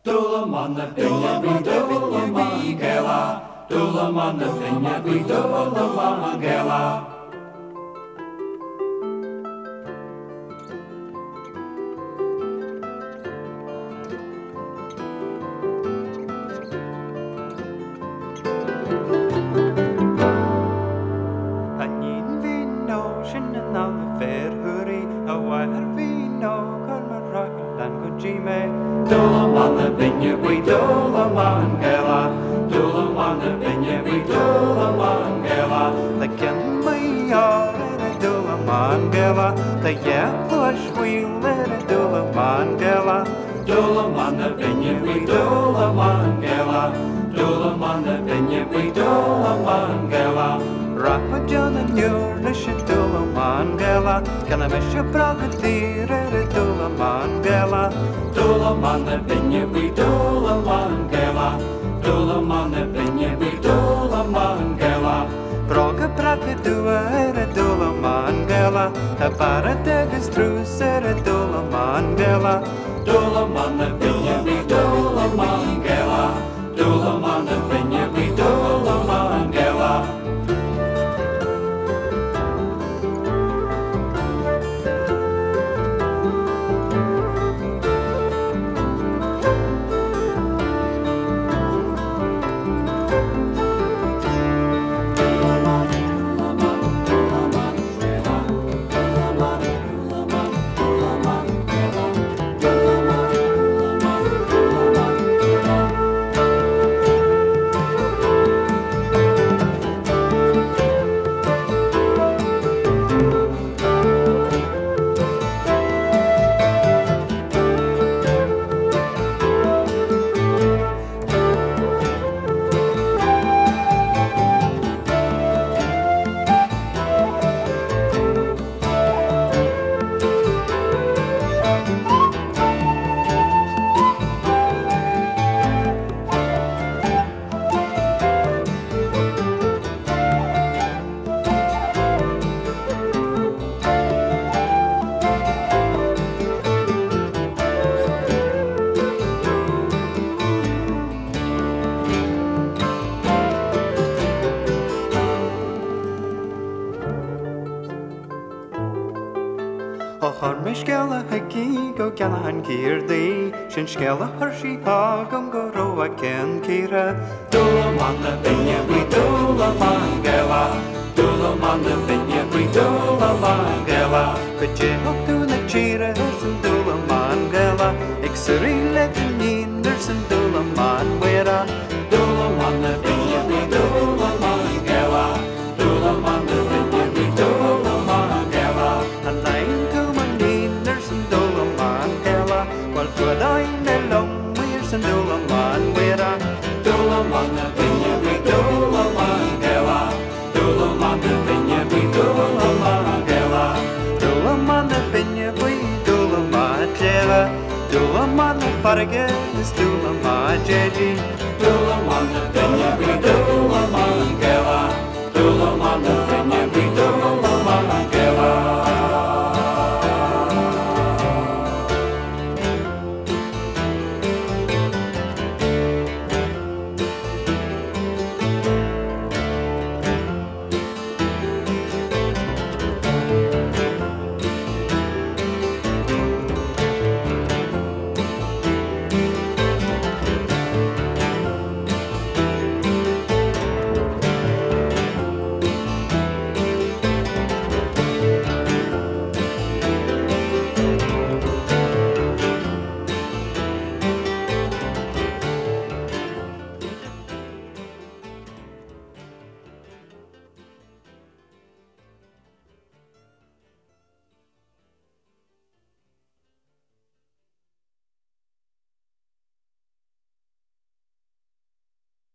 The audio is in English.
Tulamon the Pinya, Tulamon Gela, Tulamon the Pinya, Tulamon Gela. Tulamon the Pinya, we Tulamon Gela, Tulamon the Pinya, we Tulamon Gela. The Kenley are in a Tulamon Gela, the Yaplush wheel in a Tulamon Gela. Tulamon the Pinya, we Tulamon Gela, Tulamon the Pinya, we Tulamon Gela. Rapajan and Yurnish and Tulamon Gela, Kanamisha Pragatir and a Tulamon Gela. Tulamon the Pinya, we Tulamon Gela, Tulamon the Pinya, we Tulamon Gela. Praga Prakadua and a Tulamon Gela, a Parategas Truce and a Tulamon Gela. Tulamon the Pinya, we Tulamon Gela, Tulamon the Pinya, we Tulamon Gela. Mishkela haki go Callahan Kirdi, Shinskela Hershey Hagum go Roa Ken Kira. Tulamon the Pinya, we Tulamon Gela, Tulamon the Pinya, we Tulamon Gela. Kajel to the Chira, and Tulamon Gela, Ixeri Letin, there's some Tulamon Wera. Tulamon the Pinya, we Tulamon Gela, Tulamon the Pinya, we Tulamon Gela. And I'm Tulamon Wera. Tulamon the Pinya, we Tulamon Gela, Tulamon the Pinya, we Tulamon Gela. Tulamon the Pinya, we Tulamon Gela, Tulamon the Paragas, Tulamon Jeji. Tulamon the Pinya, we Tulamon Gela, Tulamon the Pinya.